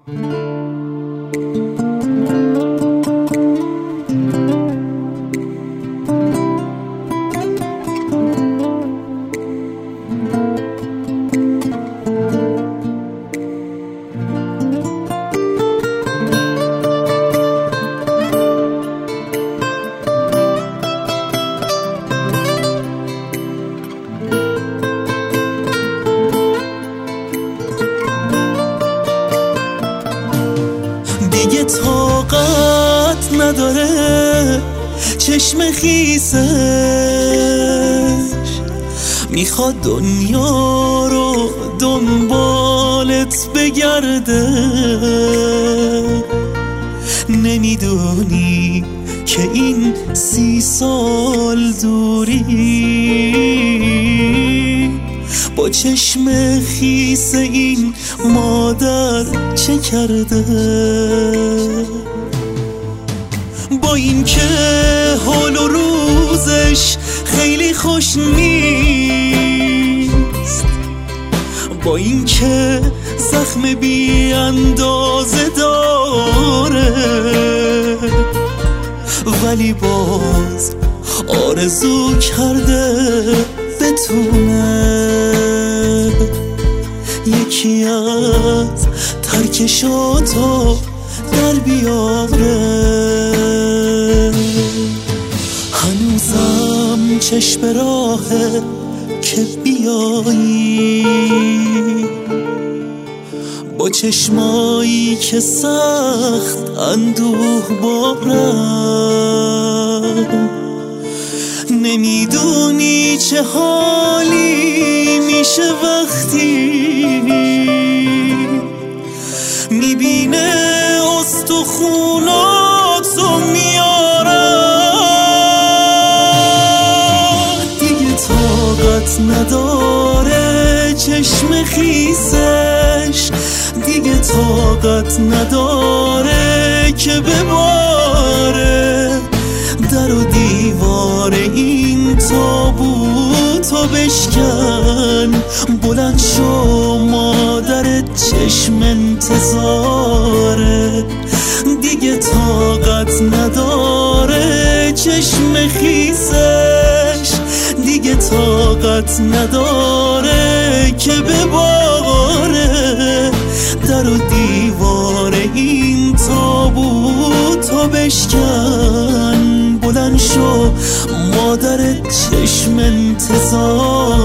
دیگه طاقت نداره چشم خیسش، میخواد دنیا رو دنبالت بگرده. نمیدونی که این 30 سال دوری با چشم خیس این مادر چه کرده. با این که حال و روزش خیلی خوش نیست، با این که زخم بی اندازه داره، ولی باز آرزو کرده بتونه یکی از ترکشاتو در بیاره. هنوزم چشم راهه که بیایی، با چشمایی که سخت اندوه بارن. نمیدونی چه حالی میشه وقتی میبینه استخوناتو میارن. دیگه طاقت نداره چشم خیسش، دیگه طاقت نداره که بباره در و دیوار این تابوتو بشکن. بلند شو مادر چشم انتظاره، دیگه طاقت نداره چشم خیسش، دیگه طاقت نداره که بباره در و دیوار این تابوتو بشکن. بلند شو مادر چشم انتظار